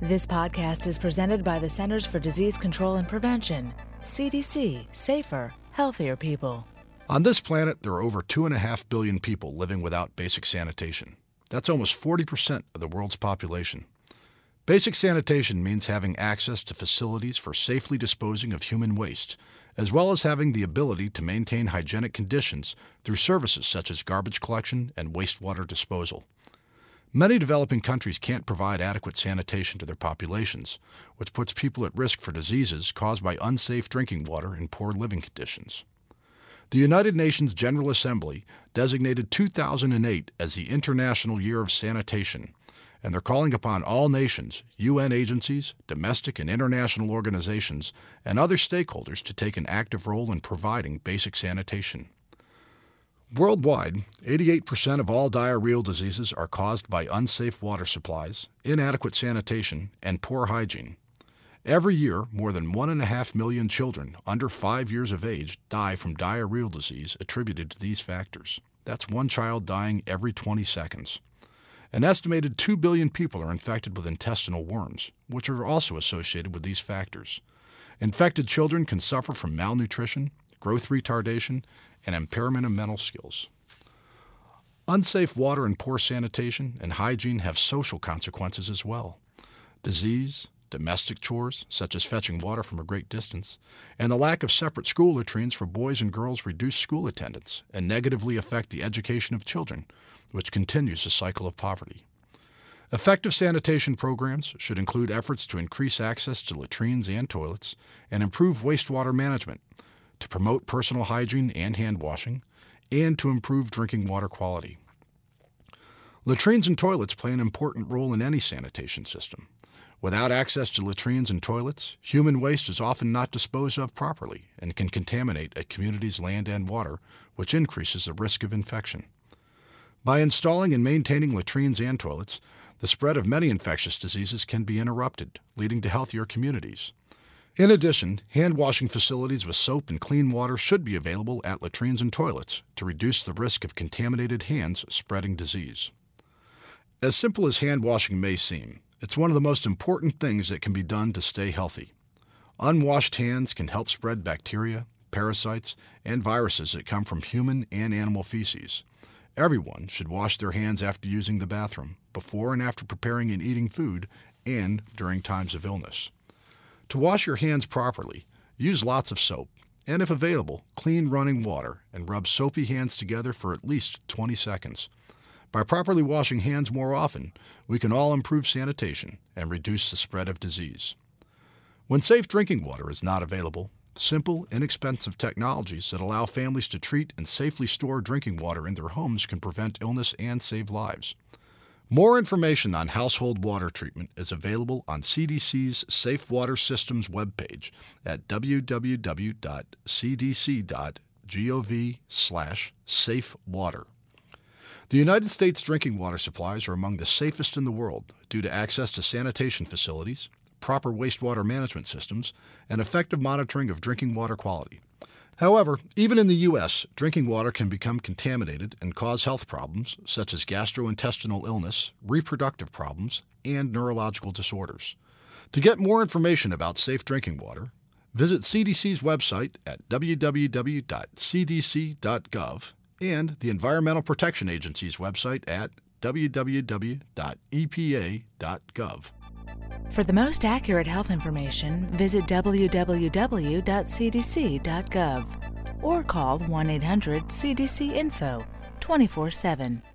This podcast is presented by the Centers for Disease Control and Prevention. CDC. Safer, healthier people. On this planet, there are over 2.5 billion people living without basic sanitation. That's almost 40% of the world's population. Basic sanitation means having access to facilities for safely disposing of human waste, as well as having the ability to maintain hygienic conditions through services such as garbage collection and wastewater disposal. Many developing countries can't provide adequate sanitation to their populations, which puts people at risk for diseases caused by unsafe drinking water and poor living conditions. The United Nations General Assembly designated 2008 as the International Year of Sanitation, and they're calling upon all nations, UN agencies, domestic and international organizations, and other stakeholders to take an active role in providing basic sanitation. Worldwide, 88% of all diarrheal diseases are caused by unsafe water supplies, inadequate sanitation, and poor hygiene. Every year, more than 1.5 million children under 5 years of age die from diarrheal disease attributed to these factors. That's one child dying every 20 seconds. An estimated 2 billion people are infected with intestinal worms, which are also associated with these factors. Infected children can suffer from malnutrition, growth retardation, and impairment of mental skills. Unsafe water and poor sanitation and hygiene have social consequences as well. Disease, domestic chores, such as fetching water from a great distance, and the lack of separate school latrines for boys and girls reduce school attendance and negatively affect the education of children, which continues the cycle of poverty. Effective sanitation programs should include efforts to increase access to latrines and toilets and improve wastewater management, to promote personal hygiene and hand washing, and to improve drinking water quality. Latrines and toilets play an important role in any sanitation system. Without access to latrines and toilets, human waste is often not disposed of properly and can contaminate a community's land and water, which increases the risk of infection. By installing and maintaining latrines and toilets, the spread of many infectious diseases can be interrupted, leading to healthier communities. In addition, hand-washing facilities with soap and clean water should be available at latrines and toilets to reduce the risk of contaminated hands spreading disease. As simple as hand-washing may seem, it's one of the most important things that can be done to stay healthy. Unwashed hands can help spread bacteria, parasites, and viruses that come from human and animal feces. Everyone should wash their hands after using the bathroom, before and after preparing and eating food, and during times of illness. To wash your hands properly, use lots of soap, and if available, clean running water and rub soapy hands together for at least 20 seconds. By properly washing hands more often, we can all improve sanitation and reduce the spread of disease. When safe drinking water is not available, simple, inexpensive technologies that allow families to treat and safely store drinking water in their homes can prevent illness and save lives. More information on household water treatment is available on CDC's Safe Water Systems webpage at www.cdc.gov/safewater. The United States drinking water supplies are among the safest in the world due to access to sanitation facilities, proper wastewater management systems, and effective monitoring of drinking water quality. However, even in the U.S., drinking water can become contaminated and cause health problems such as gastrointestinal illness, reproductive problems, and neurological disorders. To get more information about safe drinking water, visit CDC's website at www.cdc.gov and the Environmental Protection Agency's website at www.epa.gov. For the most accurate health information, visit www.cdc.gov or call 1-800-CDC-INFO 24/7.